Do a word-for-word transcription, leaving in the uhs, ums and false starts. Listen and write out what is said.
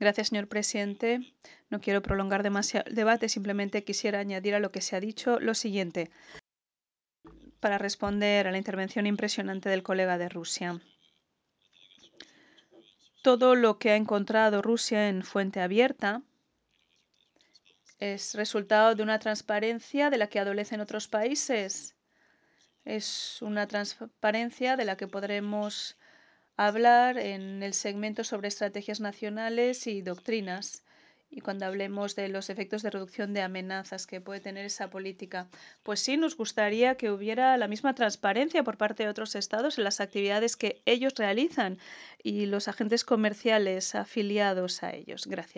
Gracias, señor presidente. No quiero prolongar demasiado el debate, simplemente quisiera añadir a lo que se ha dicho lo siguiente, para responder a la intervención impresionante del colega de Rusia. Todo lo que ha encontrado Rusia en fuente abierta es resultado de una transparencia de la que adolecen otros países. Es una transparencia de la que podremos hablar en el segmento sobre estrategias nacionales y doctrinas, y cuando hablemos de los efectos de reducción de amenazas que puede tener esa política. Pues sí, nos gustaría que hubiera la misma transparencia por parte de otros estados en las actividades que ellos realizan y los agentes comerciales afiliados a ellos. Gracias.